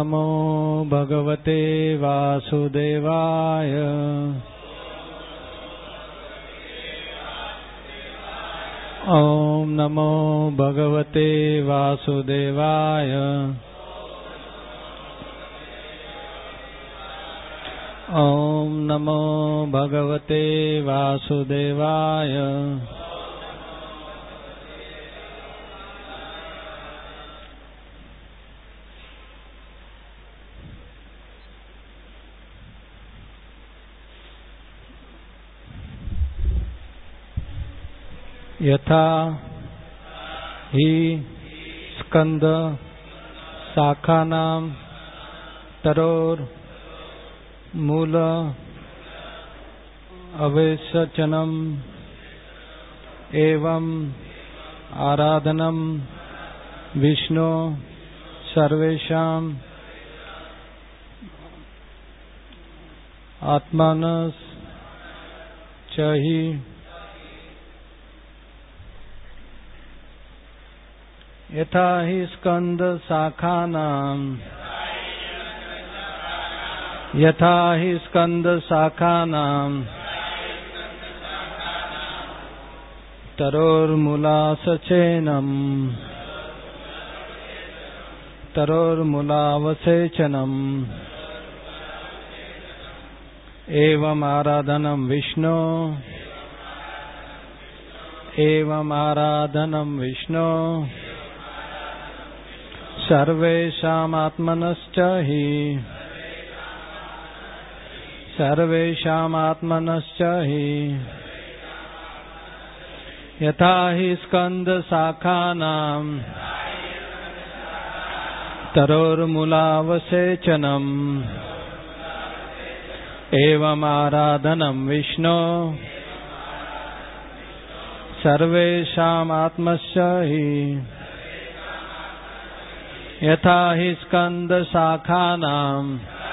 नमो भगवते वासुदेवाय। ओम नमो भगवते वासुदेवाय। ओम नमो भगवते वासुदेवाय। यथा हि स्कंद शाखानां तरोर मूल अवेशचनम एवं आराधनम विष्णु सर्वेषां आत्मानस च हि। यथा हि स्कंद शाखानां यथा हि स्कंद शाखानां तरोर्मूलासचेनम् तरोर्मूलावसेचनम् एवं आराधनं विष्णु एवं आराधनं विष्णु सर्वेषामात्मनश्च हि सर्वेषामात्मनश्च हि। यथा हि स्कंद शाखानां तरोर्मूलावसेचनम् एवं आराधनं विष्णु सर्वेषामात्मनश्च हि। यथा हि स्कंद शाखानां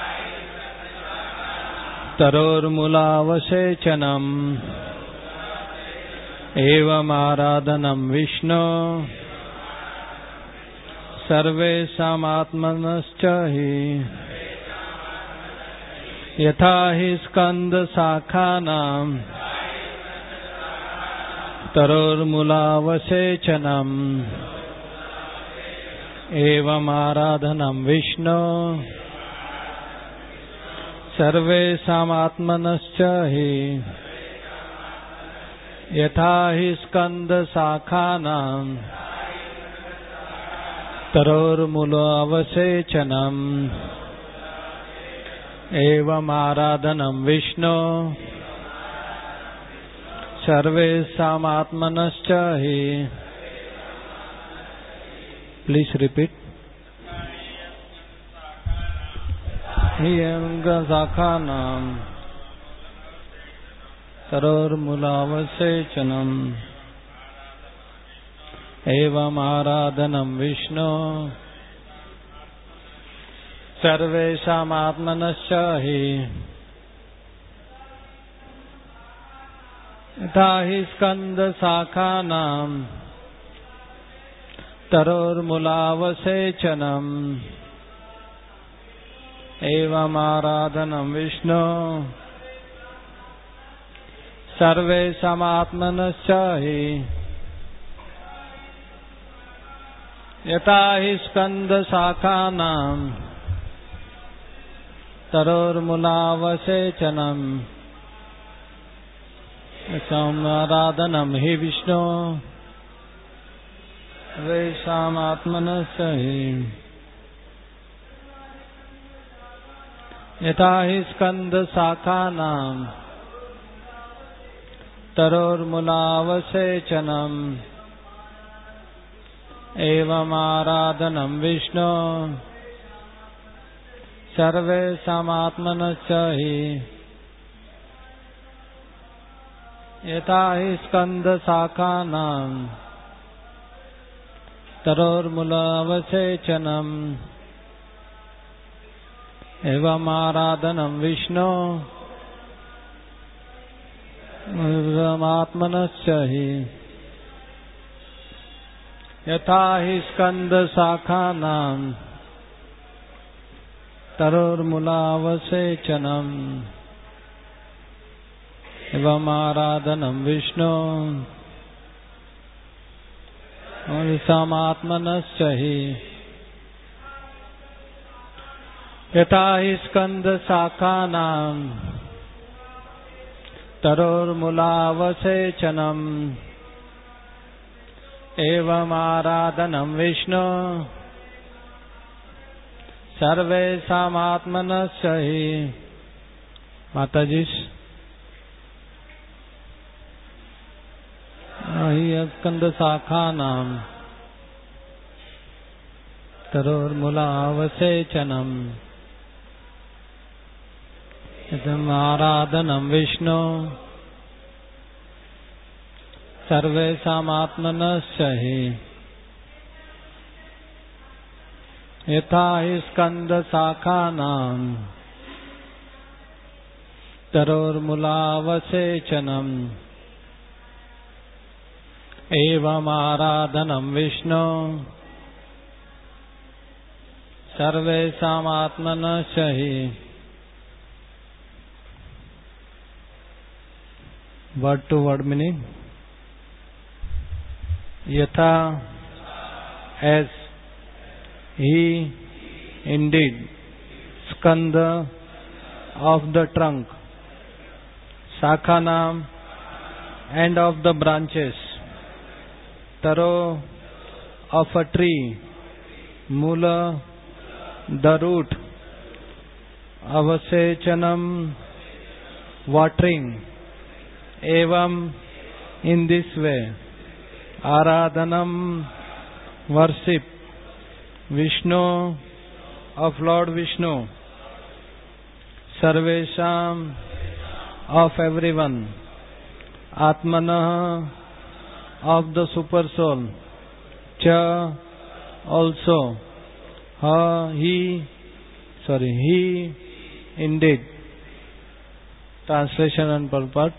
तरोर्मूलावसेचनम् एवं आराधनं विष्णु सर्वेषामात्मनश्च हि। यथा हि स्कंद शाखानां तरोर्मूलावसेचनम् एवं आराधनं विष्णु सर्वेषामात्मनश्च हि। यथा हि स्कंद शाखानां तरोर्मूलावसेचनम् एवं आराधनं विष्णु सर्वेषामात्मनश्च हि। Please repeat. शाखानां तरोर्मूलावसेचनम् एवं आराधनं विष्णु सर्वेषामात्मनश्च हि। यथा हि स्कंद शाखानां तरोर्मूलावसेचनम् एवं आराधनं विष्णु सर्वेषामात्मनश्च हि। यथा हि स्कंद शाखानां तरोर्मूलावसेचनम् आराधनं हि विष्णु सर्वेषामात्मनश्च हि। यथा हि स्कंद शाखानां तरोर्मूलावसेचनम् एवं आराधनं विष्णु सर्वेषामात्मनश्च हि। यथा हि स्कंद शाखानां तरोर्मूलावसेचनम् एवं आराधनं विष्णु आत्मनश्च हि। यथा हि स्कंद शाखानां तरोर्मूलावसेचनम् एवमाराधनं विष्णो सामात्मनश्च हि यथा हि स्कंदशाखानां तरोर्मूलावसेचनम् एवमाराधनं विष्णो सर्वेषामात्मनश्च हि। माताजी स्कंदशाखानां तरोर्मूलावसेचनम् एवमाराधनं विष्णो सर्वेषामात्मनश्च हि यथा हि स्कंदशाखानां तरोर्मूलावसेचनम् एवमाराधनं विष्णो सर्वेषामात्मनश्च हि। Word to word meaning. Yatha, as, he, indeed, skanda, of the trunk, sakhanam, and of the branches, taro, of a tree, mula, the root, avasechanam, watering, evam, in this way, aradhanam, worship, Vishnu, of Lord Vishnu, sarvesham, of everyone, atmanah, of the super soul, cha, also, he, indeed. Translation and purport.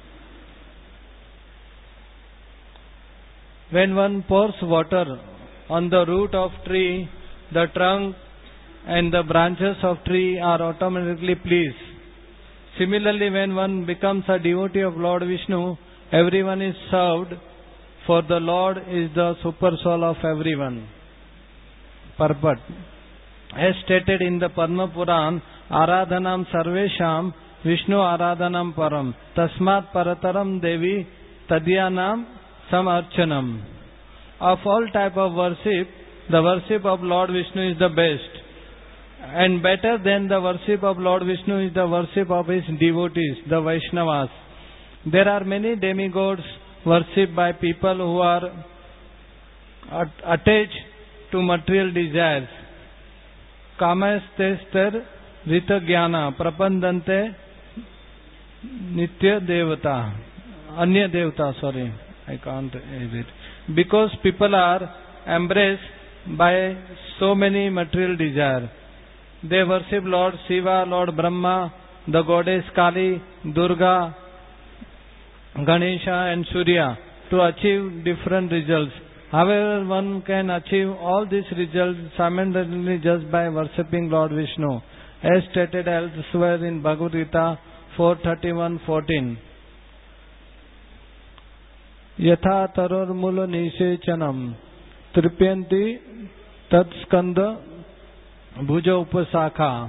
When one pours water on the root of tree, the trunk and the branches of tree are automatically pleased. Similarly, when one becomes a devotee of Lord Vishnu, everyone is served, for the Lord is the super soul of everyone. Purport. As stated in the Padma Puran, Aradhanam Sarvesham Vishnu Aradhanam Param Tasmat Parataram Devi Tadyanam Samarchanam. Of all type of worship, the worship of Lord Vishnu is the best. And better than the worship of Lord Vishnu is the worship of his devotees, the Vaishnavas. There are many demigods worshipped by people who are attached to material desires. Kamastester Rita Jnana Prapandante Nitya Devata. Anya Devata, sorry, I can't read it. Because people are embraced by so many material desires. They worship Lord Shiva, Lord Brahma, the goddess Kali, Durga, Ganesha and Surya to achieve different results. However, one can achieve all these results simultaneously just by worshipping Lord Vishnu, as stated elsewhere in Bhagavad Gita 4:31-14. Yatha tarormula nisechanam tripyanti tatskanda bhuja upasakha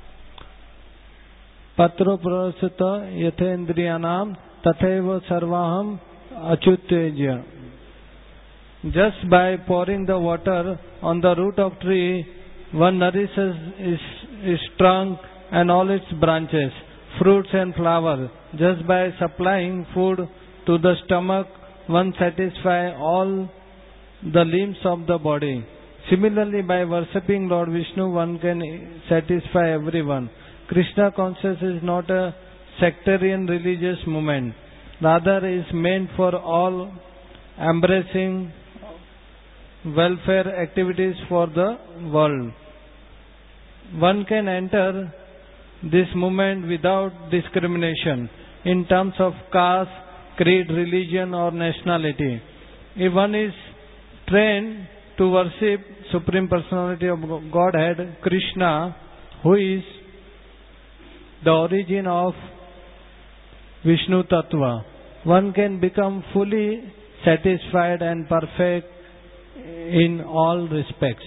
patro prasita yathendriyanam tatheva sarvaham achutteja. Just by pouring the water on the root of tree, one nourishes its trunk and all its branches, fruits and flowers. Just by supplying food to the stomach, one satisfies all the limbs of the body. Similarly, by worshipping Lord Vishnu, one can satisfy everyone. Krishna consciousness is not a sectarian religious movement. Rather, is meant for all, embracing welfare activities for the world. One can enter this movement without discrimination in terms of caste, creed, religion or nationality. If one is trained to worship Supreme Personality of Godhead, Krishna, who is the origin of Vishnu Tattva, one can become fully satisfied and perfect in all respects.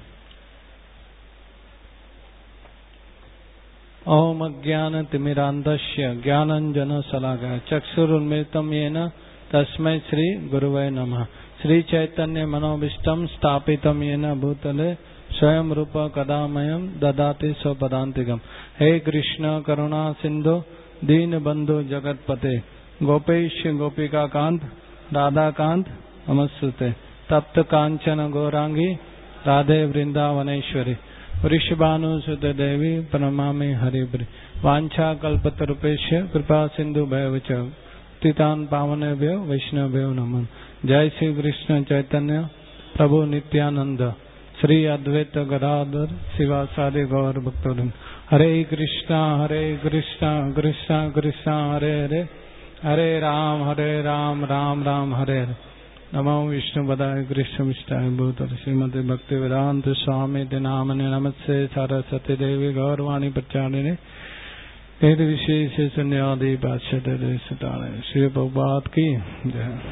Om Ajnana Timirandasya Jnananjana Salakaya Chakshurunmilitam Yena Tasmai Shri Guruvaya Namaha. Shri Chaitanya Manobishtam Stapitam Yena Bhutale Swayam Rupa Kadamayam Dadati Swapadantikam. Hey Krishna Karuna Sindhu Deen Bandhu Jagatpate Gopesh Gopika Kant Radha Kant Namasute Tapta Kanchana Gaurangi Radhe Vrindavaneshwari Vrishabhanu Sutta Devi Pranamami Haribri Vancha Kalpatarupesha Kripa Sindhu Bhayavacha Titan Pavanebhyo Vaishnavyo Naman. Jai Shri Krishna Chaitanya Prabhu Nityananda Sri Advaita Gadadhar Sivasadi Gaur Bhaktarin. Hare Krishna Krishna Krishna Hare Hare Hare Ram Ram Ram Hare Hare. Namo Vishnu Padaya Krishna Vishtaye Bhutale Srimati Bhakti Vedanta Swami Dinamane Namaste Saraswati Devi Gaurvani Pacharine Edi Vishesha Sunyadi Bhashya Sutane Shri Prabhupada Ki Jai.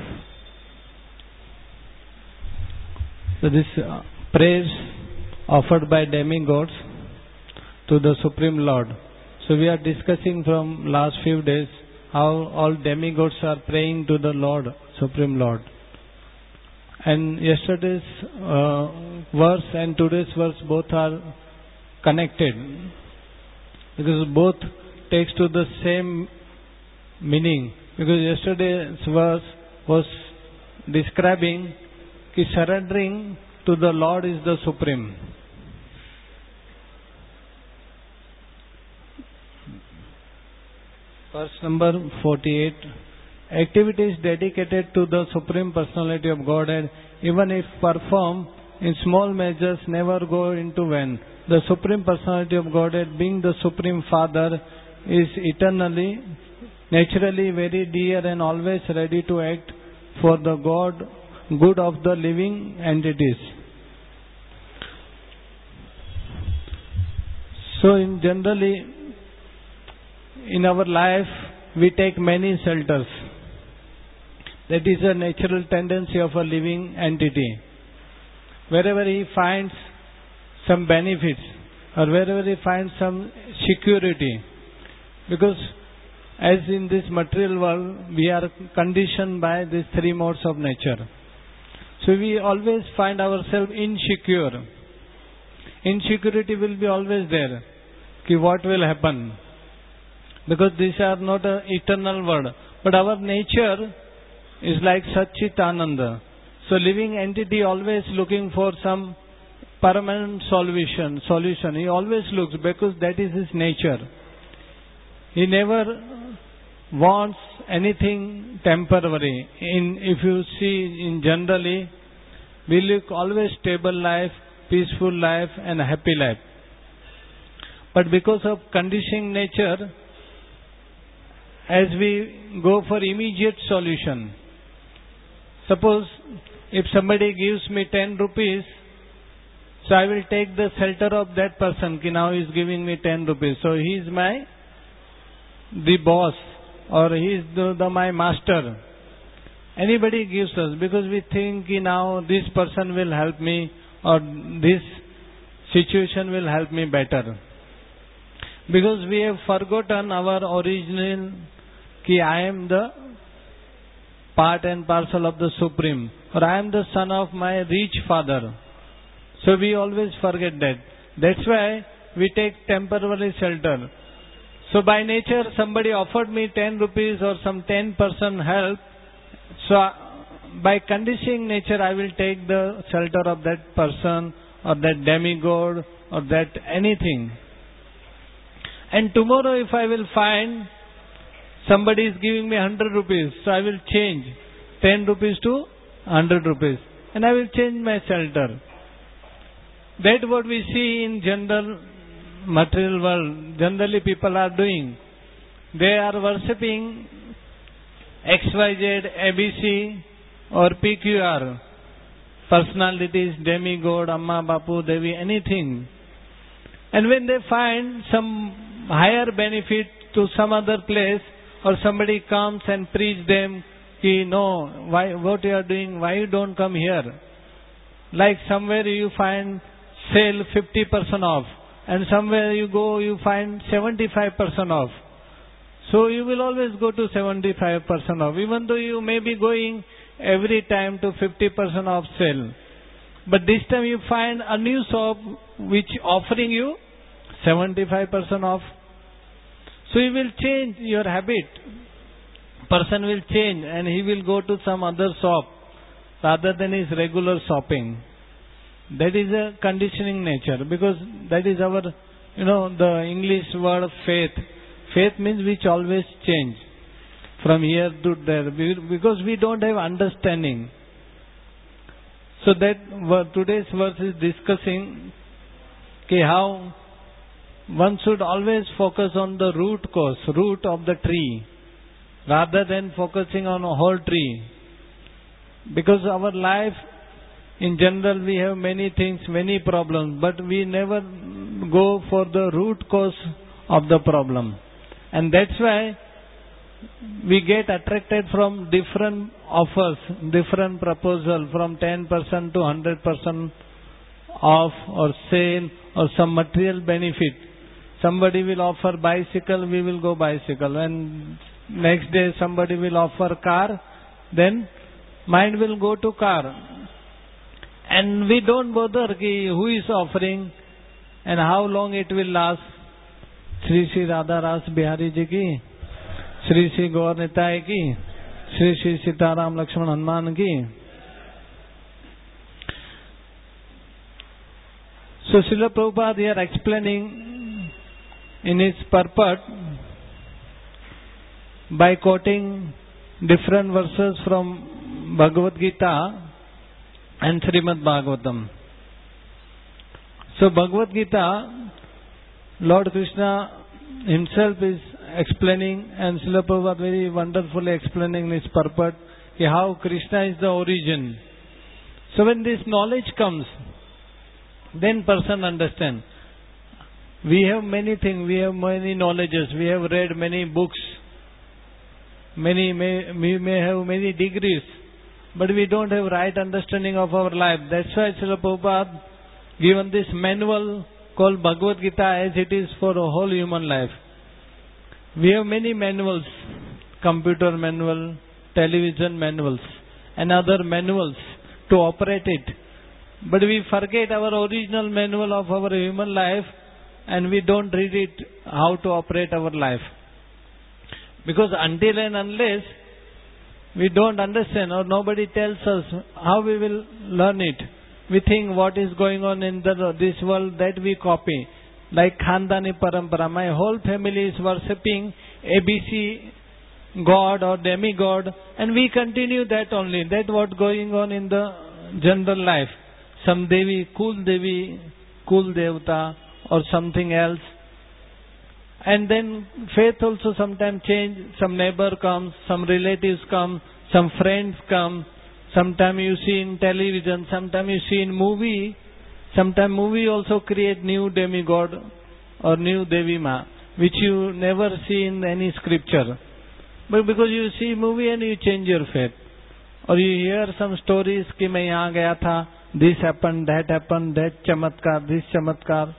So this prayers offered by demigods to the Supreme Lord. So we are discussing from last few days how all demigods are praying to the Lord, Supreme Lord. And yesterday's verse and today's verse both are connected because both takes to the same meaning. Because yesterday's verse was describing that surrendering to the Lord is the supreme. Verse number 48. Activities dedicated to the Supreme Personality of Godhead, even if performed in small measures, never go into vain. The Supreme Personality of Godhead, being the Supreme Father, is eternally, naturally very dear and always ready to act for the good of the living entities. So generally in our life we take many shelters. That is a natural tendency of a living entity. Wherever he finds some benefits or wherever he finds some security, because as in this material world we are conditioned by these three modes of nature. So we always find ourselves insecure. Insecurity will be always there. What will happen? Because these are not an eternal world. But our nature is like Satchitananda. So living entity always looking for some permanent solution. He always looks because that is his nature. He never wants anything temporary. If you see in generally, we look always stable life, peaceful life and happy life. But because of conditioning nature, as we go for immediate solution, suppose if somebody gives me 10 rupees, so I will take the shelter of that person. Now he is giving me 10 rupees. So he is the boss, or he is my master. Anybody gives us because we think now this person will help me or this situation will help me better. Because we have forgotten our original I am the part and parcel of the Supreme, or I am the son of my rich father. So we always forget that. That's why we take temporary shelter. So by nature somebody offered me 10 rupees or some 10% help. So by conditioning nature I will take the shelter of that person or that demigod or that anything. And tomorrow if I will find somebody is giving me 100 rupees, so I will change 10 rupees to 100 rupees and I will change my shelter. That's what we see in general material world. Generally people are doing. They are worshipping XYZ, ABC or PQR. Personalities, demigod, Amma, Bapu, Devi, anything. And when they find some higher benefit to some other place, or somebody comes and preach them, ki, no, why, what you are doing, why you don't come here? Like somewhere you find sale 50% off, and somewhere you go you find 75% off. So you will always go to 75% off, even though you may be going every time to 50% off sale. But this time you find a new shop which offering you 75% off. So you will change your habit. Person will change and he will go to some other shop rather than his regular shopping. That is a conditioning nature, because that is our, the English word faith. Faith means which always change from here to there, because we don't have understanding. So that today's verse is discussing how one should always focus on the root cause, root of the tree, rather than focusing on a whole tree. Because our life, in general, we have many things, many problems, but we never go for the root cause of the problem. And that's why we get attracted from different offers, different proposal, from 10% to 100% off or sale or some material benefit. Somebody will offer bicycle, we will go bicycle. And next day somebody will offer car, then mind will go to car. And we don't bother who is offering and how long it will last. Shri Shri Radha Ras Bihari Ji ki, Shri Shri Gaur Nitai ki, Shri Shri Sitaram Lakshman Hanuman ki. So Srila Prabhupada here explaining in his purport by quoting different verses from Bhagavad Gita and Srimad Bhagavatam. So Bhagavad Gita, Lord Krishna himself is explaining, and Srila Prabhupada very wonderfully explaining in his purport how Krishna is the origin. So when this knowledge comes, then person understand. We have many things, we have many knowledges, we have read many books, we may have many degrees, but we don't have right understanding of our life. That's why Srila Prabhupada given this manual called Bhagavad Gita as it is for a whole human life. We have many manuals, computer manual, television manuals, and other manuals to operate it. But we forget our original manual of our human life, and we don't read it how to operate our life. Because until and unless we don't understand or nobody tells us how we will learn it, we think what is going on in this world, that we copy. Like Khandani Parampara, my whole family is worshipping ABC God or demigod, and we continue that only. That what going on in the general life. Some Devi, Kul Devta or something else. And then faith also sometimes change. Some neighbor comes, some relatives come, some friends come. Sometimes you see in television, sometimes you see in movie. Sometimes movie also create new demigod or new Devi Ma, which you never see in any scripture. But because you see movie and you change your faith. Or you hear some stories, ki main yahan gaya tha, this happened, that chamatkar, this chamatkar.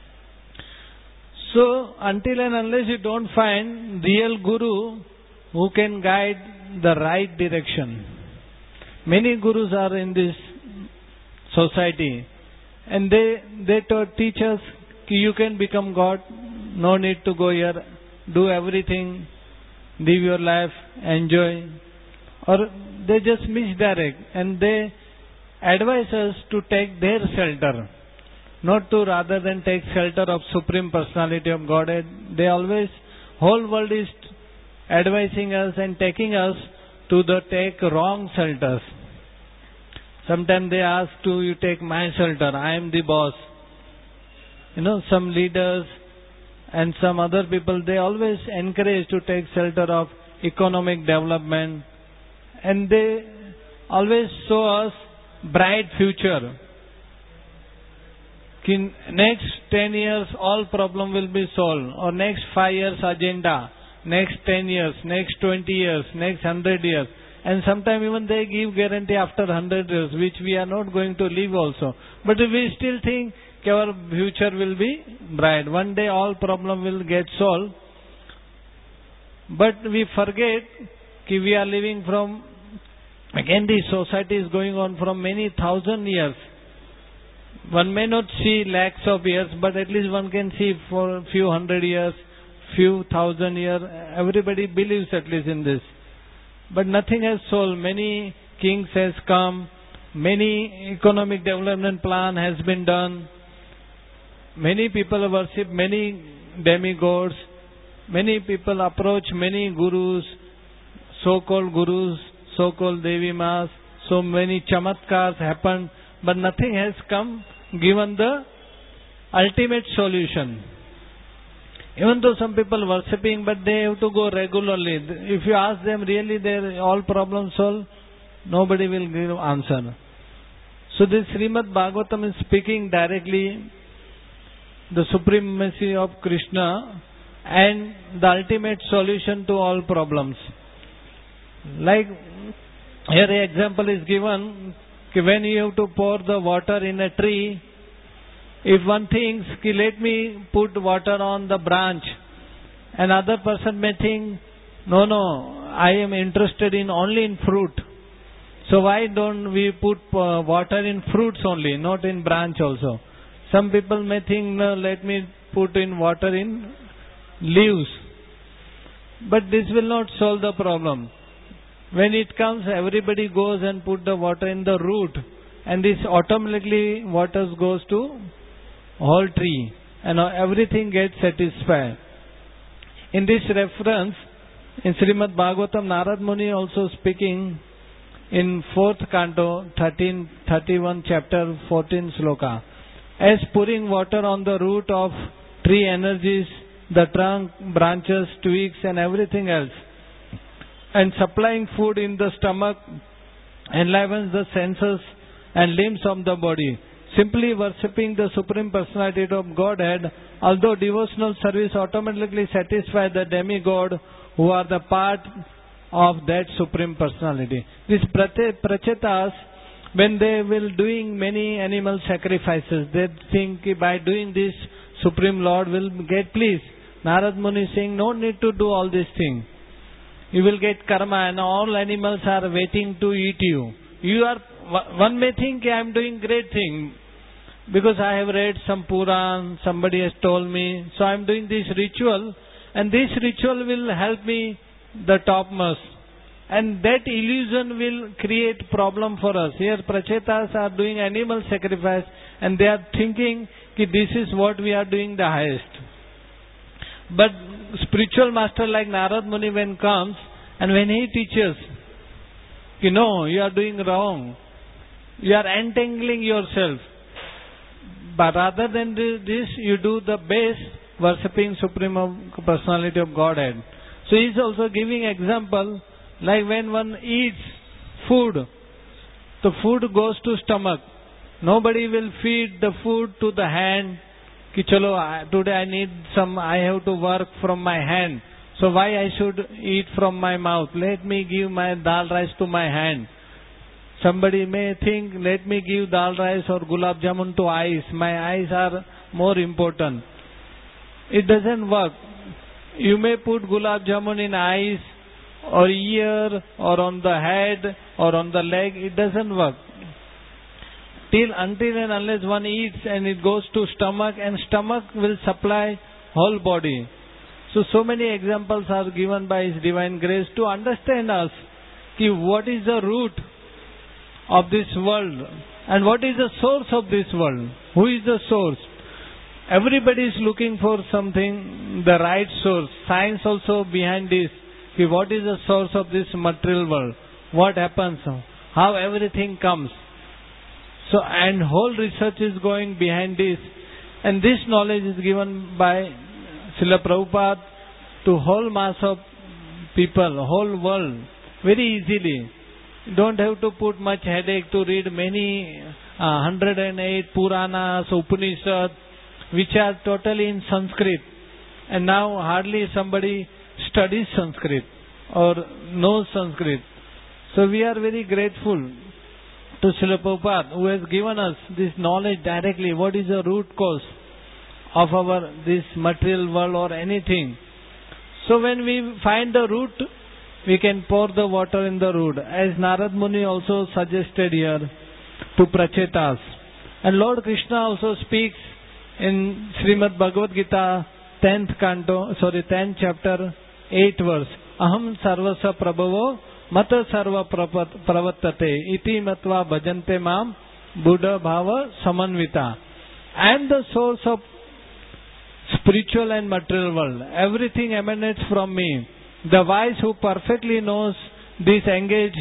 So, until and unless you don't find real guru who can guide the right direction. Many gurus are in this society, and they teach us you can become God, no need to go here, do everything, live your life, enjoy. Or they just misdirect and they advise us to take their shelter, not to rather than take shelter of Supreme Personality of Godhead. They always, whole world is advising us and taking us to the take wrong shelters. Sometimes they ask to you take my shelter, I am the boss. Some leaders and some other people, they always encourage to take shelter of economic development, and they always show us bright future. कि next 10 years all problem will be solved, or next 5 years agenda, next 10 years, next 20 years, next 100 years. And sometimes even they give guarantee after 100 years, which we are not going to live also. But we still think our future will be bright. One day all problem will get solved. But we forget that we are living from, again this society is going on from many thousand years. One may not see lakhs of years, but at least one can see for a few hundred years, few thousand years. Everybody believes at least in this. But nothing has solved. Many kings has come, many economic development plan has been done. Many people worship many demigods. Many people approach many gurus, so-called Devi Mas. So many chamatkars happen, but nothing has come given the ultimate solution. Even though some people worshipping, but they have to go regularly. If you ask them really their all problems solved, nobody will give answer. So this Srimad Bhagavatam is speaking directly the supremacy of Krishna and the ultimate solution to all problems. Like here an example is given, when you have to pour the water in a tree, if one thinks, let me put water on the branch, another person may think, no, I am interested in only in fruit. So why don't we put water in fruits only, not in branch also? Some people may think, no, let me put in water in leaves. But this will not solve the problem. When it comes, everybody goes and put the water in the root, and this automatically water goes to whole tree, and everything gets satisfied. In this reference, in Srimad Bhagavatam, Narad Muni also speaking in 4th canto, 31 chapter, 14 sloka. As pouring water on the root of tree energies, the trunk, branches, twigs and everything else, and supplying food in the stomach enlivens the senses and limbs of the body. Simply worshipping the Supreme Personality of Godhead, although devotional service automatically satisfies the demigod who are the part of that Supreme Personality. These prachetas, when they will doing many animal sacrifices, they think by doing this, Supreme Lord will get pleased. Narad Muni is saying, no need to do all these things. You will get karma and all animals are waiting to eat you. One may think I am doing great thing because I have read some Puran, somebody has told me, so I am doing this ritual, and this ritual will help me the topmost. And that illusion will create problem for us. Here prachetas are doing animal sacrifice and they are thinking that this is what we are doing the highest. But spiritual master like Narad Muni when comes and when he teaches, no, you are doing wrong. You are entangling yourself. But rather than this, you do the best worshipping Supreme Personality of Godhead. So he is also giving example, like when one eats food, the food goes to stomach. Nobody will feed the food to the hand. Ki chalo, today I have to work from my hand. So why I should eat from my mouth? Let me give my dal rice to my hand. Somebody may think, let me give dal rice or gulab jamun to eyes. My eyes are more important. It doesn't work. You may put gulab jamun in eyes or ear or on the head or on the leg. It doesn't work. Until and unless one eats and it goes to stomach, and stomach will supply whole body. So many examples are given by His Divine Grace to understand us what is the root of this world and what is the source of this world. Who is the source? Everybody is looking for something, the right source. Science also behind this. What is the source of this material world? What happens? How everything comes? So, and whole research is going behind this. And this knowledge is given by Srila Prabhupada to whole mass of people, whole world, very easily. You don't have to put much headache to read many 108 Puranas, Upanishads, which are totally in Sanskrit. And now hardly somebody studies Sanskrit or knows Sanskrit. So we are very grateful to Srila Prabhupada, who has given us this knowledge directly. What is the root cause of this material world or anything? So when we find the root, we can pour the water in the root. As Narad Muni also suggested here to Prachetas. And Lord Krishna also speaks in Srimad Bhagavad Gita, 10th chapter, 8th verse. Aham sarvasa prabhavo mata sarva pravattate iti matva bhajante mam buddha bhava samanvita. I am the source of spiritual and material world. Everything emanates from me. The wise who perfectly knows this engage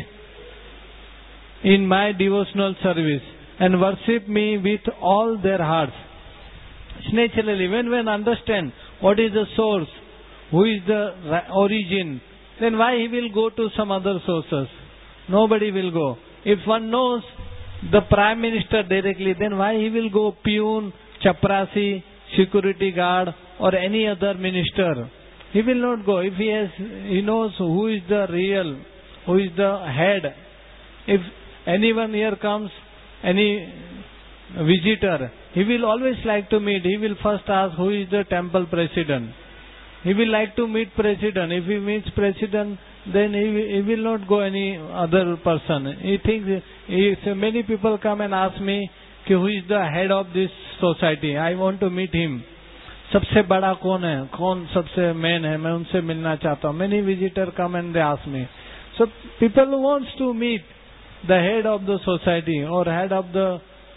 in my devotional service and worship me with all their hearts. Naturally, when one understand what is the source, who is the origin, then why he will go to some other sources? Nobody will go. If one knows the Prime Minister directly, then why he will go peon, chaprasi, security guard or any other minister? He will not go. If he knows who is the real, who is the head. If anyone here comes, any visitor, he will always like to meet. He will first ask who is the temple president. He will like to meet president. If he meets president, then he will not go any other person. He thinks, many people come and ask me, who is the head of this society? I want to meet him. सबसे बड़ा कौन है, कौन सबसे main है, मैं उनसे मिलना चाहता हूँ. Many visitors come and they ask me. So people who wants to meet the head of the society or head of the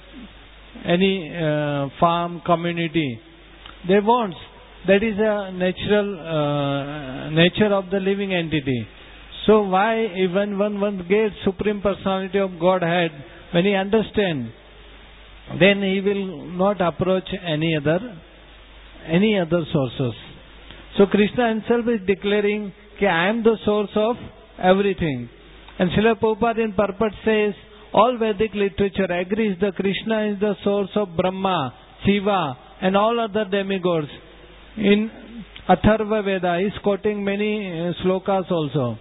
any farm community, they want. That is a natural nature of the living entity. So why even one gets Supreme Personality of Godhead, when he understands, then he will not approach any other sources. So Krishna himself is declaring that I am the source of everything. And Srila Prabhupada in purport says, all Vedic literature agrees that Krishna is the source of Brahma, Shiva and all other demigods. In Atharva Veda, he is quoting many slokas also.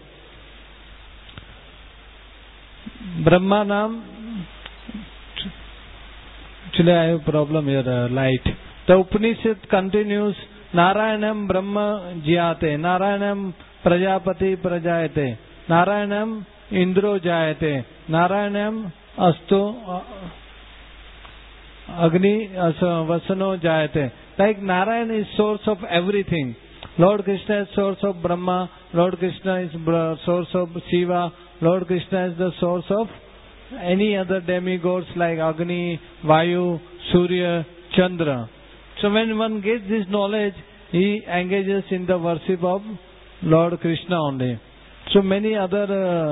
Brahma Nam, actually I have a problem here, light. The Upanishad continues, Narayanam Brahma Jyate, Narayanam Prajapati Prajayate, Narayanam Indro Jayate, Narayanam Astu Agni Vasano Jayate. Like Narayan is source of everything. Lord Krishna is source of Brahma, Lord Krishna is source of Shiva, Lord Krishna is the source of any other demigods like Agni, Vayu, Surya, Chandra. So when one gets this knowledge, he engages in the worship of Lord Krishna only. So many other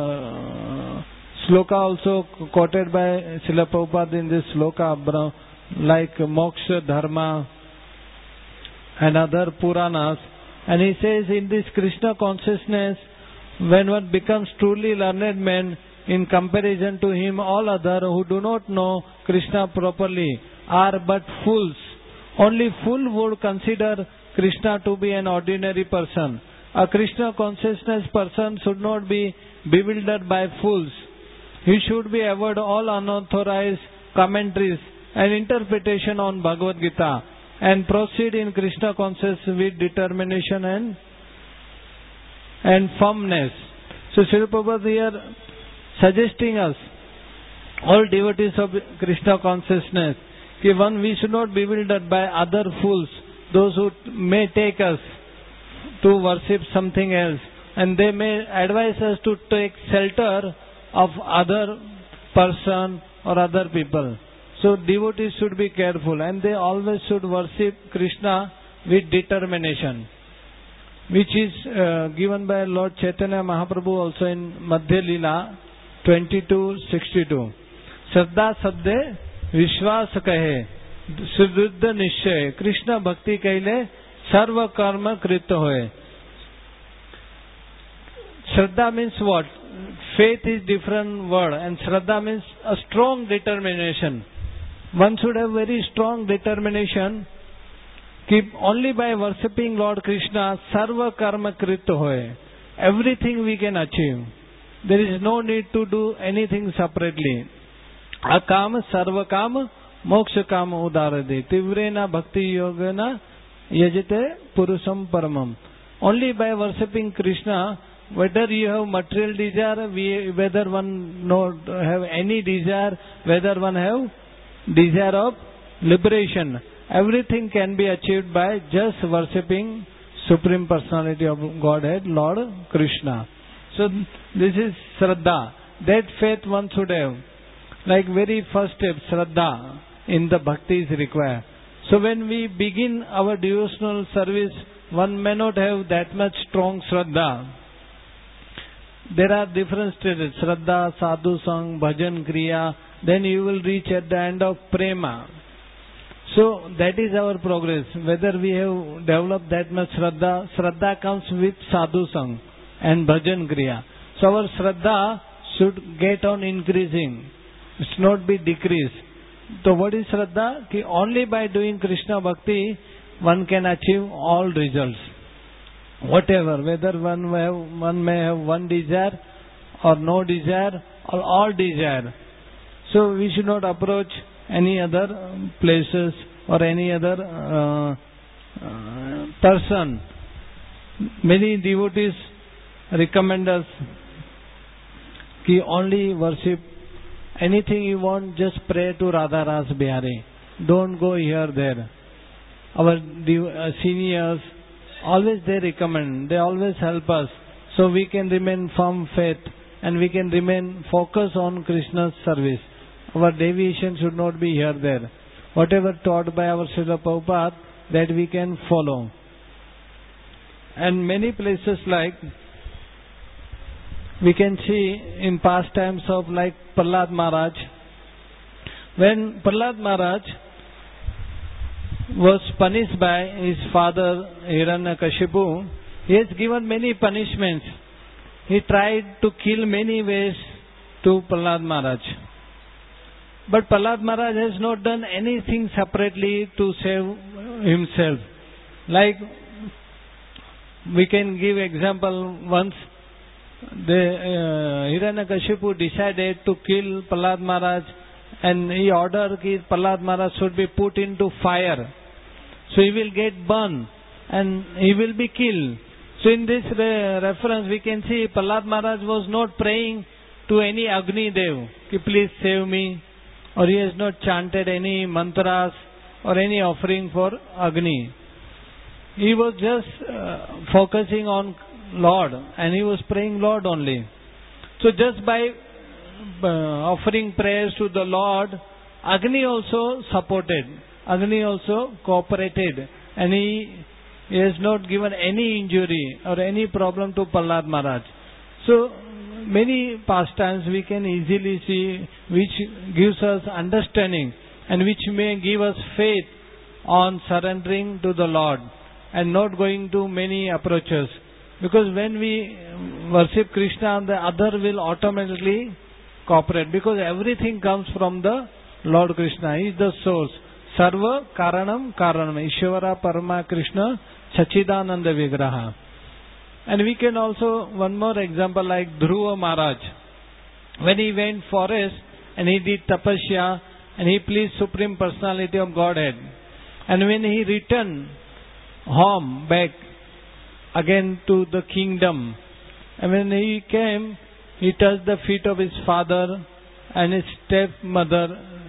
sloka also quoted by Srila Prabhupada in this sloka, like Moksha Dharma and other Puranas. And he says in this Krishna consciousness, when one becomes truly learned man, in comparison to him, all other who do not know Krishna properly are but fools. Only fool would consider Krishna to be an ordinary person. A Krishna consciousness person should not be bewildered by fools. He should be avoid all unauthorized commentaries and interpretation on Bhagavad Gita and proceed in Krishna consciousness with determination and firmness. So Srila Prabhupada here suggesting us, all devotees of Krishna consciousness, we should not be bewildered by other fools, those who may take us to worship something else, and they may advise us to take shelter of other person or other people. So devotees should be careful, and they always should worship Krishna with determination, which is given by Lord Chaitanya Mahaprabhu also in Madhya Lila 22:62. Shraddha sabde Vishwas kahe Suddha Nishchay Krishna Bhakti kaile Sarva Karma Krita hoye. Shraddha means what? Faith is different word, and Shraddha means a strong determination. one should have very strong determination. Keep only by worshipping Lord Krishna, sarva karma krit hoye. Everything we can achieve. There is no need to do anything separately. Akam sarva kam moksha kam udarade. Tivrena bhakti yogena yajite purusham paramam. Only by worshipping Krishna, whether you have material desire, whether one not have any desire, whether one have desire of liberation, everything can be achieved by just worshipping Supreme Personality of Godhead, Lord Krishna. So this is Shraddha. That faith one should have. Like very first step, Shraddha in the bhakti is required. So when we begin our devotional service, one may not have that much strong Shraddha. There are different stages, Shraddha, Sadhu Sang, Bhajan, Kriya. Then you will reach at the end of Prema. So that is our progress. Whether we have developed that much Shraddha, Shraddha comes with Sadhu Sang and Bhajan Kriya. So our Shraddha should get on increasing. It should not be decreased. So what is Shraddha? Ki only by doing Krishna Bhakti, one can achieve all results. Whatever, whether one may have one desire or no desire or all desire. So we should not approach any other places or any other person. Many devotees recommend us ki only worship. Anything you want, just pray to Radha Ras Bihari. Don't go here, there. Our seniors, always they recommend, they always help us. So we can remain firm faith and we can remain focused on Krishna's service. Our deviation should not be here, there. Whatever taught by our Srila Prabhupada, that we can follow. And many places like, we can see in past times of like Prahlad Maharaj. When Prahlad Maharaj was punished by his father Hiranyakashipu, he has given many punishments. He tried to kill many ways to Prahlad Maharaj. But Prahlad Maharaj has not done anything separately to save himself. Like, we can give example once. Hiranyakashipu decided to kill Prahlad Maharaj and he ordered that Prahlad Maharaj should be put into fire. So he will get burned and he will be killed. So in this reference we can see Prahlad Maharaj was not praying to any Agni Dev, ki please save me, or he has not chanted any mantras or any offering for Agni. He was just focusing on Lord and he was praying Lord only. So just by offering prayers to the Lord, Agni also supported, Agni also cooperated, and he has not given any injury or any problem to Prahlad Maharaj. So many pastimes we can easily see which gives us understanding and which may give us faith on surrendering to the Lord and not going to many approaches. Because when we worship Krishna, the other will automatically cooperate. Because everything comes from the Lord Krishna. He is the source. Sarva Karanam Karanam. Ishvara Parama Krishna Sachidananda Vigraha. And we can also, one more example like Dhruva Maharaj. When he went forest and he did tapasya and he pleased Supreme Personality of Godhead. And when he returned home back, again to the kingdom. And when he came, he touched the feet of his father and his stepmother.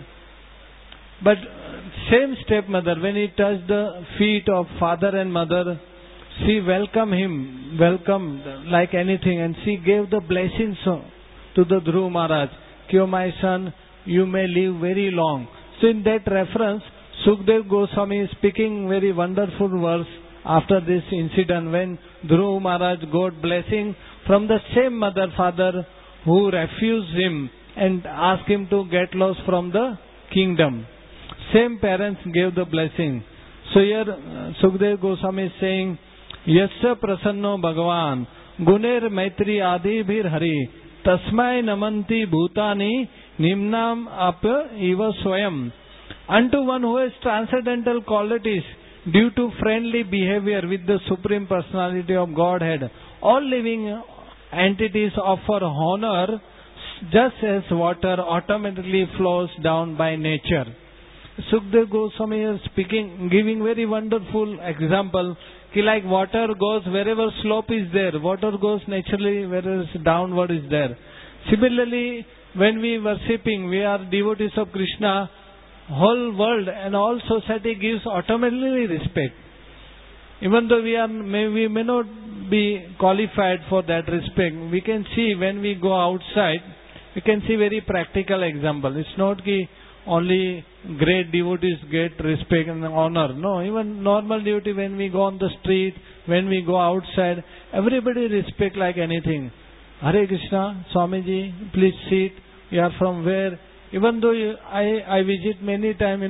But same stepmother, when he touched the feet of father and mother, she welcomed him, like anything, and she gave the blessings to the Dhruva Maharaj. Kyo my son, you may live very long. So in that reference, Sukdev Goswami is speaking very wonderful verse after this incident when Dhruva Maharaj got blessing from the same mother father who refused him and asked him to get lost from the kingdom. Same parents gave the blessing. So here Sukdev Goswami is saying, Yasya prasanno Bhagavan guner maitri adi bhir hari tasmai namanti bhutani nimnam ap iva swayam Unto one who has transcendental qualities due to friendly behavior with the Supreme Personality of Godhead, all living entities offer honor just as water automatically flows down by nature. Sukdev Goswami is speaking, giving very wonderful example. Like water goes wherever slope is there, water goes naturally wherever downward is there. Similarly, when we worshipping, we are devotees of Krishna, whole world and all society gives automatically respect. Even though we may not be qualified for that respect, we can see when we go outside, we can see very practical example. It's not ki only great devotees get respect and honor. No, even normal devotee, when we go on the street, when we go outside, everybody respect like anything. Hare Krishna, Swamiji, please sit. You are from where? Even though I visit many times,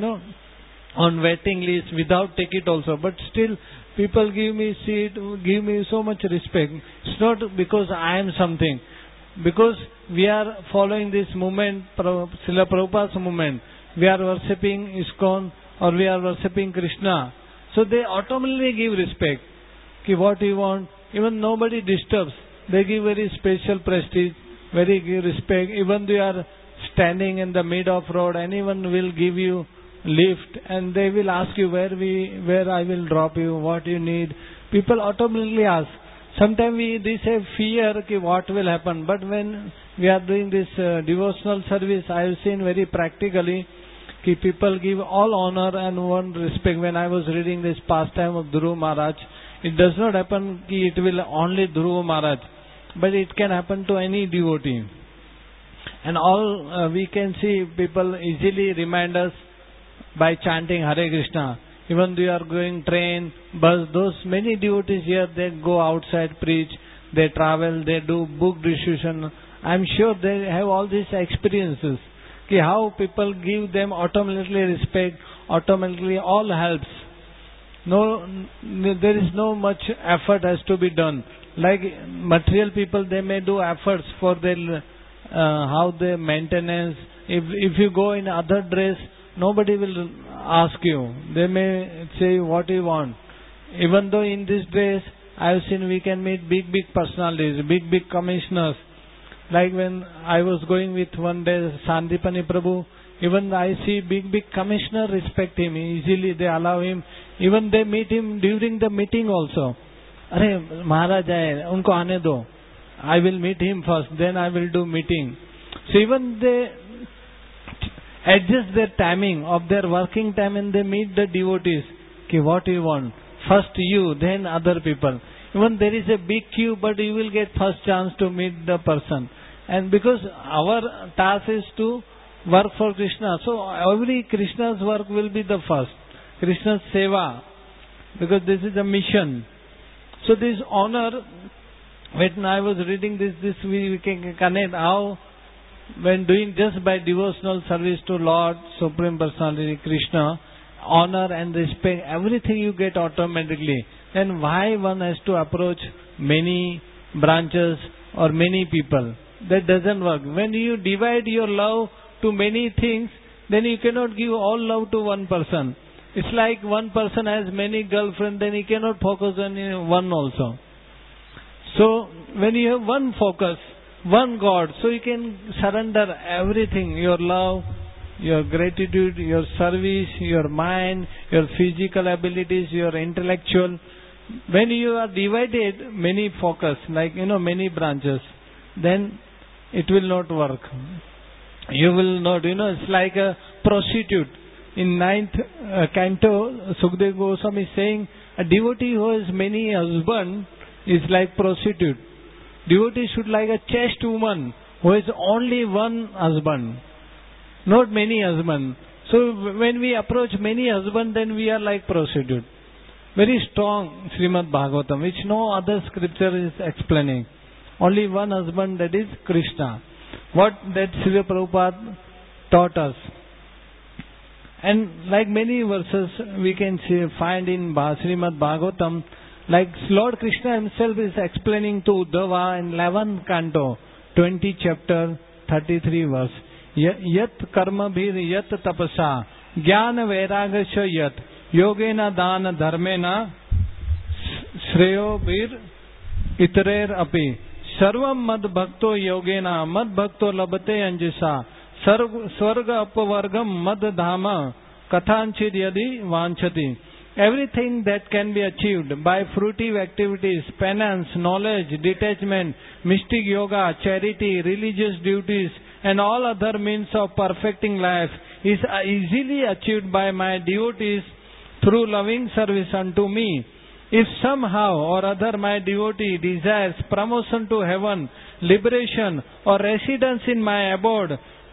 on waiting list without ticket also, but still people give me seat, give me so much respect. It's not because I am something. Because we are following this movement, Srila Prabhupada's movement. We are worshipping ISKCON or we are worshipping Krishna. So they automatically give respect. Ki what you want, even nobody disturbs. They give very special prestige, very give respect. Even they are standing in the mid of road, anyone will give you lift and they will ask you where I will drop you, what you need. People automatically ask. Sometimes this have fear ki what will happen, but when we are doing this devotional service, I have seen very practically ki people give all honor and one respect. When I was reading this pastime of Dhruva Maharaj, it does not happen ki it will only Dhruva Maharaj, but it can happen to any devotee. And all we can see people easily remind us by chanting Hare Krishna. Even they are going train, bus, those many devotees here, they go outside, preach, they travel, they do book distribution. I am sure they have all these experiences. Ki how people give them automatically respect, automatically all helps. No, there is no much effort has to be done. Like material people, they may do efforts for their how their maintenance. If you go in other dress, nobody will ask you. They may say what you want. Even though in this dress, I have seen we can meet big personalities, big commissioners. Like when I was going with one day Sandipani Prabhu, even I see big commissioner respect him. Easily they allow him. Even they meet him during the meeting also. Arey Maharaj aaye, unko aane do. I will meet him first, then I will do meeting. So even they adjust their timing of their working time and they meet the devotees. Ki what you want? First you, then other people. Even there is a big queue, but you will get first chance to meet the person. And because our task is to work for Krishna, so every Krishna's work will be the first. Krishna's seva, because this is a mission. So this honor, when I was reading this we can connect how when doing just by devotional service to Lord, Supreme Personality, Krishna, honor and respect, everything you get automatically. Then why one has to approach many branches or many people? That doesn't work. When you divide your love to many things, then you cannot give all love to one person. It's like one person has many girlfriends, then he cannot focus on one also. So when you have one focus, one God, so you can surrender everything, your love, your gratitude, your service, your mind, your physical abilities, your intellectual. When you are divided, many focus, like many branches, then it will not work. You will not, it's like a prostitute. In 9th canto, Sukdev Goswami is saying, a devotee who has many husbands is like prostitute. Devotee should like a chaste woman who has only one husband, not many husbands. So when we approach many husbands, then we are like prostitute. Very strong Srimad Bhagavatam, which no other scripture is explaining. Only one husband, that is Krishna. What that Srila Prabhupada taught us. And like many verses we can find in Srimad Bhagavatam, like Lord Krishna himself is explaining to Uddhava in 11th canto, 20 chapter, 33 verse. Yat karma bhir yat tapasa ज्ञान वैराग्य यत योगेन दान धर्मेण श्रेयो वीर इतरेर अपि सर्वं मद भक्तो योगेन मद भक्तो लभते अंजसा स्वर्ग अपवर्गम मद धाम कथांचित यदि वांछति. Everything that can be achieved by fruitive activities, penance, knowledge, detachment, mystic yoga, charity, religious duties, and all other means of perfecting life is easily achieved by my devotees through loving service unto me. If somehow or other my devotee desires promotion to heaven, liberation, or residence in my abode,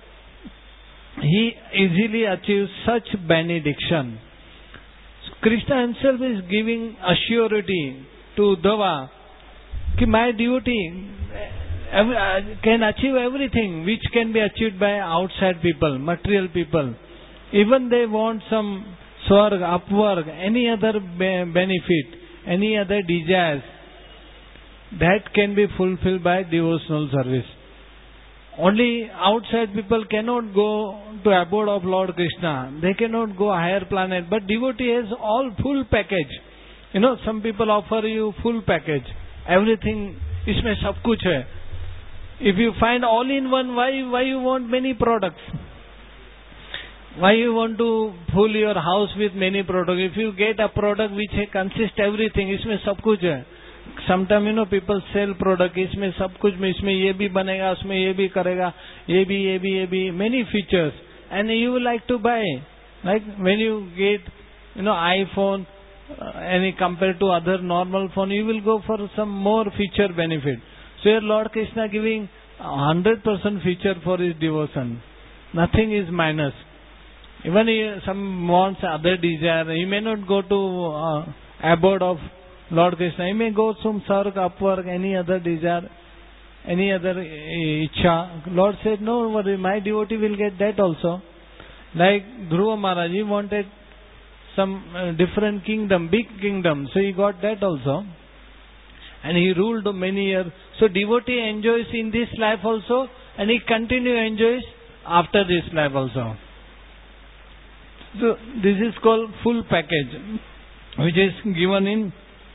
he easily achieves such benediction. Krishna himself is giving assurity to Uddhava that my devotee can achieve everything which can be achieved by outside people, material people. Even they want some swarg, upwork, any other benefit, any other desires, that can be fulfilled by devotional service. Only outside people cannot go to abode of Lord Krishna. They cannot go higher planet. But devotee has all full package. You know, some people offer you full package. Everything, isme sab kuch hai. If you find all in one, why you want many products? Why you want to fill your house with many products? If you get a product which consists everything, isme sab kuch hai. Sometimes you know people sell product, इसमें सब कुछ में इसमें ये भी बनेगा, उसमें ये भी करेगा, ये भी many features, and you like to buy. Like when you get iPhone, any compared to other normal phone, you will go for some more feature benefit. So your Lord Krishna giving 100% feature for his devotion. Nothing is minus. Even some wants other desire, he may not go to abode of Lord Krishna. He may go some sarg, upwork, any other desire, any other ichha. Lord said, no worry, my devotee will get that also. Like Dhruva Maharaj, he wanted some different kingdom, big kingdom. So he got that also. And he ruled many years. So devotee enjoys in this life also, and he continue enjoys after this life also. So this is called full package, which is given in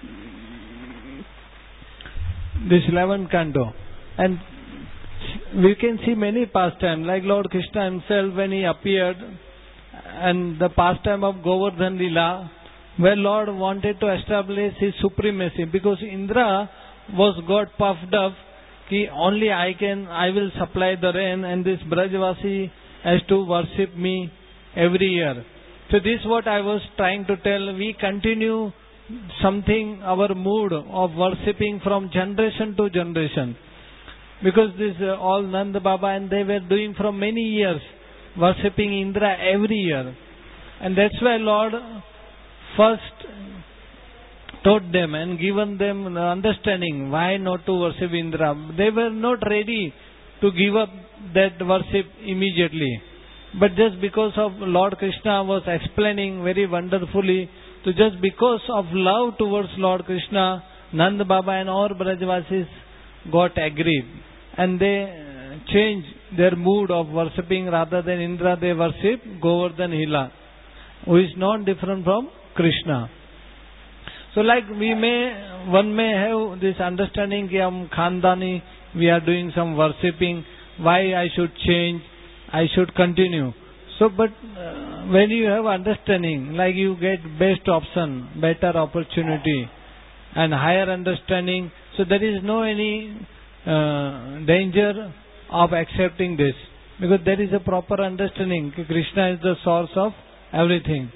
this 11th canto. And we can see many pastimes, like Lord Krishna himself when he appeared, and the pastime of Govardhan Lila, where Lord wanted to establish his supremacy, because Indra got puffed up, कि only I will supply the rain, and this Brajvasi has to worship me every year. So this is what I was trying to tell. We continue something, our mood of worshipping from generation to generation, because this all Nanda Baba and they were doing from many years, worshipping Indra every year. And that's why Lord first taught them and given them understanding why not to worship Indra. They were not ready to give up that worship immediately, but just because of Lord Krishna was explaining very wonderfully, so just because of love towards Lord Krishna, Nanda Baba and all Brajvasis got agreed, and they changed their mood of worshipping. Rather than Indra, they worship Govardhan Hila, who is not different from Krishna. So like one may have this understanding कि हम खानदानी, we are doing some worshipping, why I should change, I should continue. So but when you have understanding, like you get best option, better opportunity and higher understanding, so there is no any danger of accepting this, because there is a proper understanding that Krishna is the source of everything.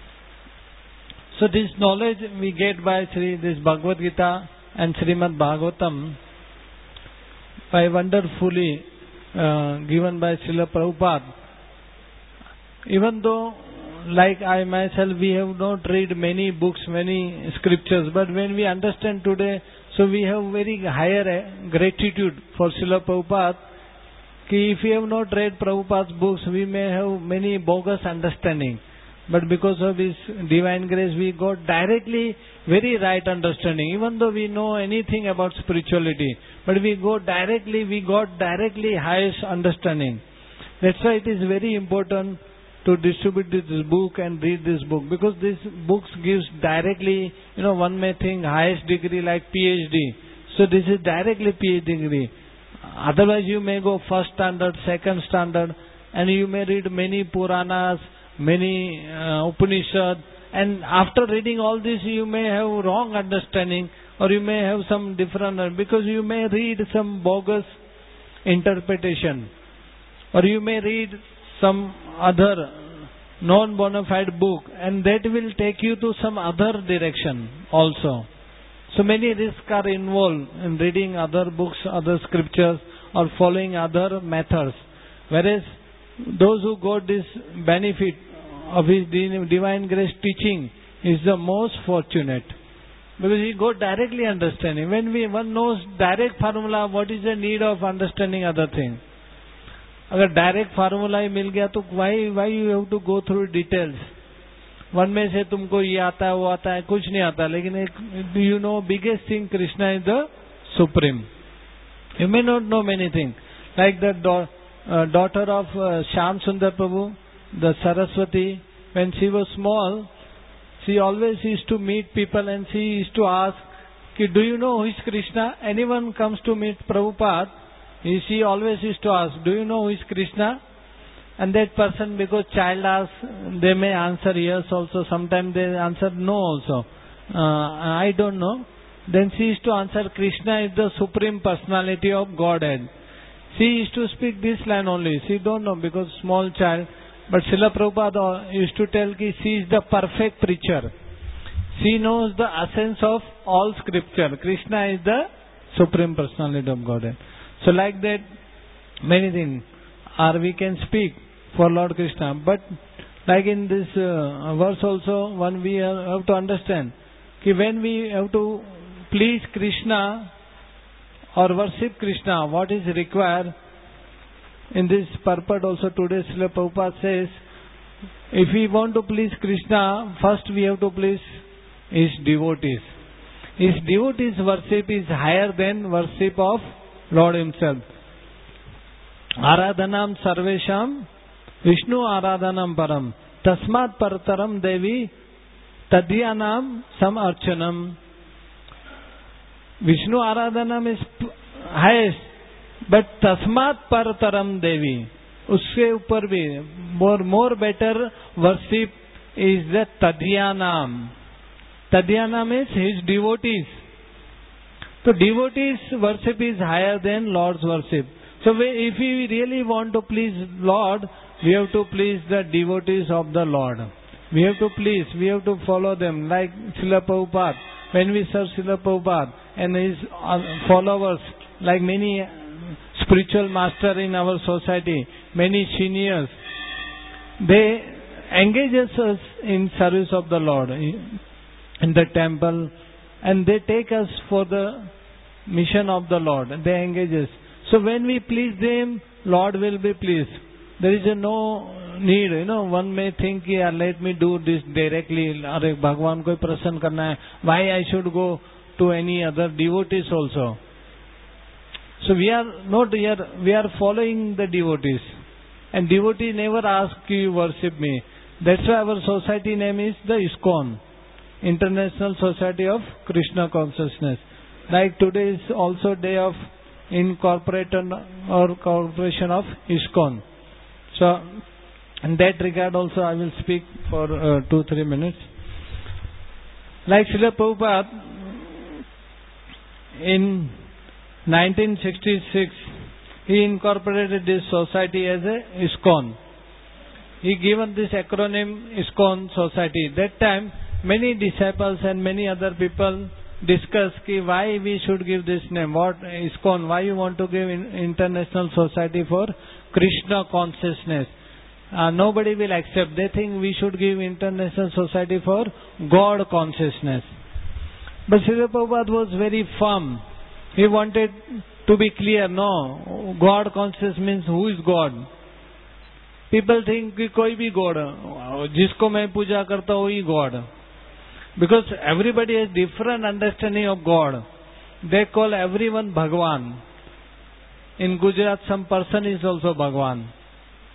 So this knowledge we get by this Bhagavad Gita and Srimad Bhagavatam, by wonderfully given by Srila Prabhupada. Even though, like I myself, we have not read many books, many scriptures, but when we understand today, so we have very higher gratitude for Srila Prabhupada. If we have not read Prabhupada's books, we may have many bogus understanding. But because of His divine grace, we got directly very right understanding. Even though we know anything about spirituality, but we got directly highest understanding. That's why it is very important to distribute this book and read this book, because this books gives directly, one may think highest degree like PhD. So this is directly PhD degree. Otherwise you may go first standard, second standard, and you may read many Puranas, many Upanishads, and after reading all this you may have wrong understanding, or you may have some different, because you may read some bogus interpretation, or you may read some other non-bona fide book, and that will take you to some other direction also. So many risks are involved in reading other books, other scriptures, or following other methods. Whereas those who got this benefit of His divine grace teaching is the most fortunate, because he got directly understanding. When one knows direct formula, what is the need of understanding other thing? अगर direct formula ही मिल गया तो why you have to go through details? One में से तुमको ये आता है वो आता है, कुछ नहीं आता, लेकिन एक biggest thing, Krishna is the supreme. You may not know many things, like the daughter of Shyam Sundar Prabhu, the Saraswati. When she was small, she always used to meet people and she used to ask, do you know who is Krishna? Anyone comes to meet Prabhupada, she always used to ask, do you know who is Krishna? And that person, because child asks, they may answer yes also, sometimes they answer no also. I don't know. Then she used to answer, Krishna is the supreme personality of Godhead. She used to speak this line only. She don't know because small child. But Srila Prabhupada used to tell that she is the perfect preacher. She knows the essence of all scripture. Krishna is the supreme personality of Godhead. So like that, many things we can speak for Lord Krishna. But like in this verse also, one we have to understand that when we have to please Krishna or worship Krishna, what is required? In this purport also today Srila Prabhupada says, if we want to please Krishna, first we have to please His devotees. His devotees' worship is higher than worship of Lord Himself. Aradhanam sarvesham Vishnu aradhanam param tasmat partaram devi tadhyanam sam archanam. Vishnu aradhanam is highest, but tasmat partaram devi, usse upar bhi more better worship is the tadhyanam. Tadhyanam is His devotees. So devotees worship is higher than Lord's worship. So if we really want to please Lord, we have to please the devotees of the Lord. We have to follow them, like Srila Prabhupada. When we serve Srila Prabhupada and his followers, like many spiritual masters in our society, many seniors, they engage us in service of the Lord in the temple, and they take us for the mission of the Lord. They engage us. So when we please them, Lord will be pleased. There is no need, one may think, let me do this directly. Bhagwan ko prasann karna hai. Why I should go to any other devotees also? So we are not here, we are following the devotees. And devotee never ask you worship me. That's why our society name is the ISKCON, International Society of Krishna Consciousness. Like today is also day of incorporation or corporation of ISKCON. So in that regard also I will speak for 2-3 minutes. Like Srila Prabhupada in 1966, he incorporated this society as a ISKCON. He given this acronym ISKCON Society. That time many disciples and many other people discussed why we should give this name. What ISKCON? Why you want to give International Society for Krishna Consciousness? Nobody will accept. They think we should give International Society for God Consciousness. But Srila Prabhupada was very firm. He wanted to be clear. No, God Conscious means who is God? People think कि कोई भी God, जिसको मैं पूजा करता हूँ वही God. Because everybody has different understanding of God. They call everyone Bhagwan. In Gujarat, some person is also Bhagwan.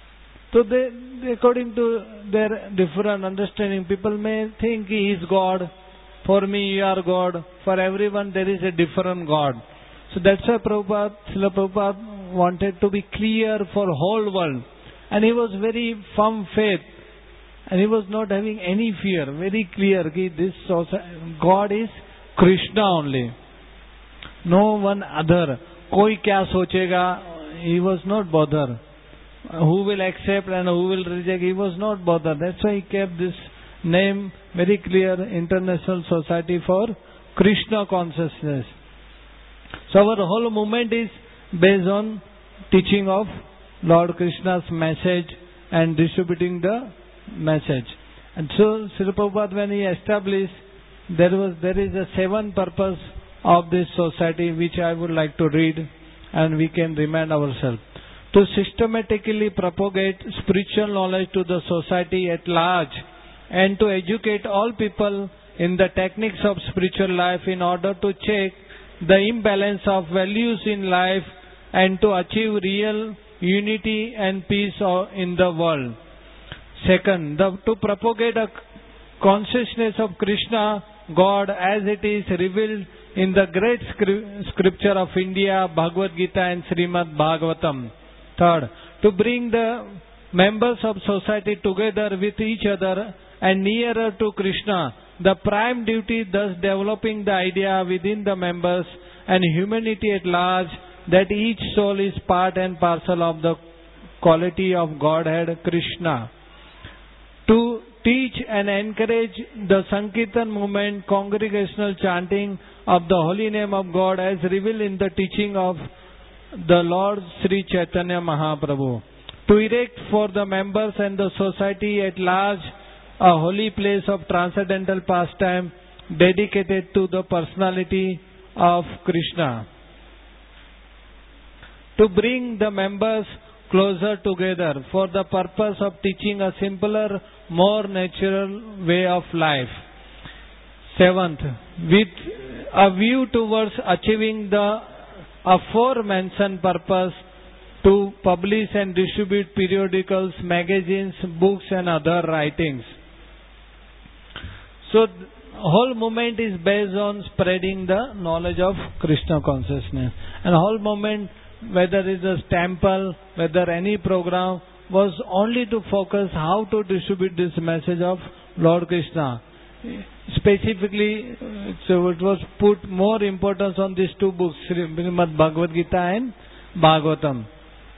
So according to their different understanding, people may think he is God. For me, you are God. For everyone, there is a different God. So that's why Srila Prabhupada wanted to be clear for whole world. And he was very firm faith. And he was not having any fear. Very clear that this God is Krishna only. No one other. Koi kya sochega? He was not bothered. Who will accept and who will reject? He was not bothered. That's why he kept this name very clear, International Society for Krishna Consciousness. So our whole movement is based on teaching of Lord Krishna's message and distributing the message. And so Srila Prabhupada, when he established, there is a 7 purpose of this society which I would like to read and we can remind ourselves. To systematically propagate spiritual knowledge to the society at large and to educate all people in the techniques of spiritual life in order to check the imbalance of values in life and to achieve real unity and peace in the world. Second, to propagate a consciousness of Krishna, God, as it is revealed in the great scripture of India, Bhagavad Gita and Srimad Bhagavatam. Third, to bring the members of society together with each other and nearer to Krishna. The prime duty thus developing the idea within the members and humanity at large that each soul is part and parcel of the quality of Godhead Krishna. To teach and encourage the Sankirtan movement, congregational chanting of the holy name of God as revealed in the teaching of the Lord Sri Chaitanya Mahaprabhu. To erect for the members and the society at large a holy place of transcendental pastime dedicated to the personality of Krishna. To bring the members closer together for the purpose of teaching a simpler, more natural way of life. Seventh, with a view towards achieving the aforementioned purpose, to publish and distribute periodicals, magazines, books and other writings. So, whole movement is based on spreading the knowledge of Krishna consciousness. And whole movement, whether it is a temple, whether any program, was only to focus how to distribute this message of Lord Krishna. Specifically, so it was put more importance on these 2 books, Srimad Bhagavad Gita and Bhagavatam.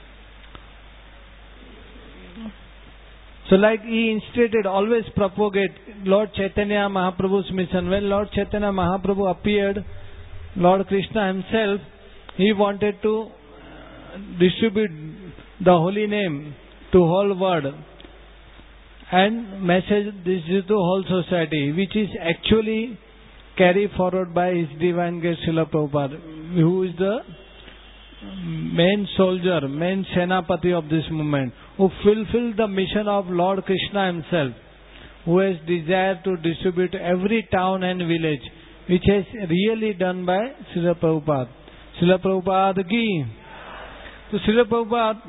So like he instated, always propagate Lord Chaitanya Mahaprabhu's mission. When Lord Chaitanya Mahaprabhu appeared, Lord Krishna himself, he wanted to distribute the holy name to whole world and message this to whole society, which is actually carried forward by His Divine Grace Srila Prabhupada, who is the main soldier, main Senapati of this movement, who fulfilled the mission of Lord Krishna himself, who has desired to distribute every town and village, which has really done by Srila Prabhupada. Srila Prabhupada ki. So Srila Prabhupada,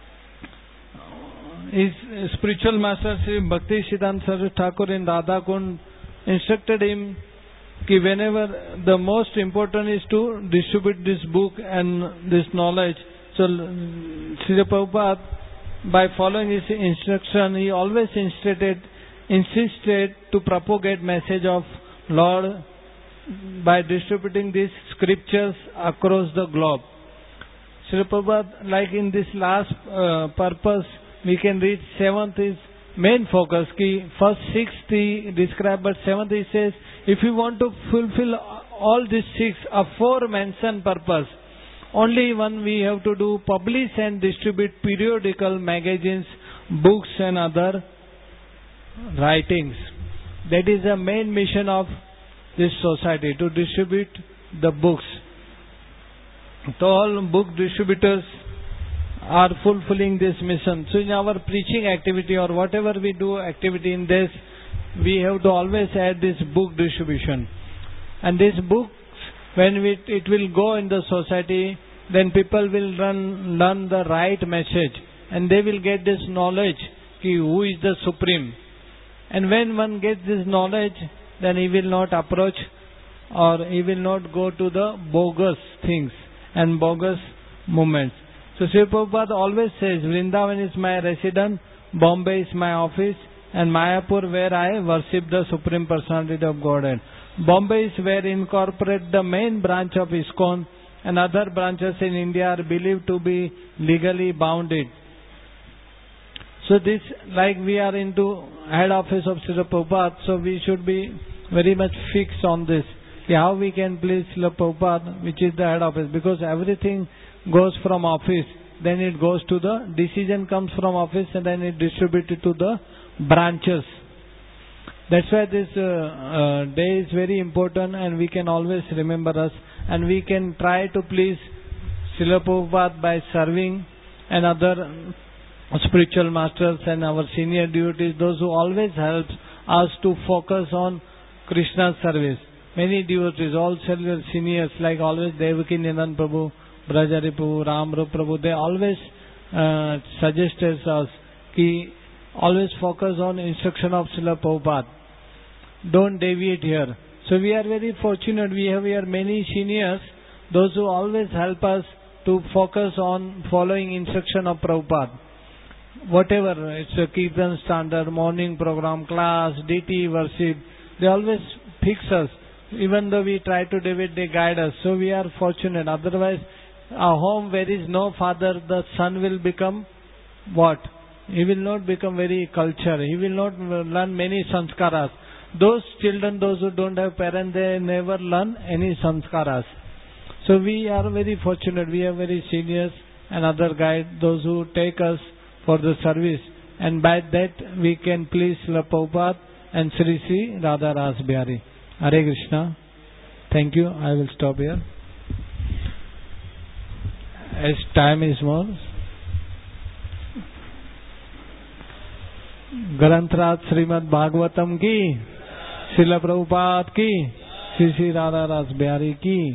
his spiritual master Sri Bhakti Siddhanta Saraswati Thakur in Radha Kund instructed him कि whenever the most important is to distribute this book and this knowledge. So Srila Prabhupada, by following his instruction, he always insisted to propagate message of Lord by distributing these scriptures across the globe. Srila Prabhupada, like in this last purpose, we can read 7th is main focus. Ki first 6th he described, but 7th he says, if you want to fulfill all these 6 aforementioned purpose, only one we have to do, publish and distribute periodical magazines, books and other writings. That is the main mission of this society, to distribute the books. So all book distributors are fulfilling this mission. So in our preaching activity or whatever we do activity in this, we have to always add this book distribution. And these books, when it will go in the society, then people will learn the right message. and they will get this knowledge ki who is the Supreme. And when one gets this knowledge, then he will not approach or he will not go to the bogus things and bogus movements. So Srila Prabhupada always says, Vrindavan is my residence, Bombay is my office, and Mayapur where I worship the Supreme Personality of Godhead. Bombay is where incorporate the main branch of ISKCON, and other branches in India are believed to be legally bounded. So this, like we are into head office of Srila Prabhupada, so we should be very much fixed on this. How we can please Srila Prabhupada, which is the head office, because everything goes from office, then it goes to the, decision comes from office and then it distributed to the branches. That's why this day is very important, and we can always remember us, and we can try to please Srila Prabhupada by serving and other spiritual masters and our senior devotees, those who always help us to focus on Krishna's service. Many devotees, all seniors, like always Devaki Nandan Prabhu, Brajari Prabhu, Ramrup Prabhu, they always suggested us ki always focus on instruction of Srila Prabhupada. Don't deviate here. So we are very fortunate. We have here many seniors, those who always help us to focus on following instruction of Prabhupada. Whatever, it's a Kirtan standard, morning program, class, DT worship, they always fix us. Even though we try to deviate, they guide us. So we are fortunate. Otherwise, a home where is no father, the son will become what? He will not become very cultured. He will not learn many sanskaras. Those children, those who don't have parents, they never learn any sanskaras. So we are very fortunate. We have very seniors and other guides, those who take us for the service. And by that we can please Srila Prabhupada and Sri Sri Radha Ras Bihari. Hare Krishna. Thank you. I will stop here. As time is more. ग्रंथराज Shrimad Bhagavatam की, श्रील प्रभुपाद की, श्री श्री राधा रास बिहारी की।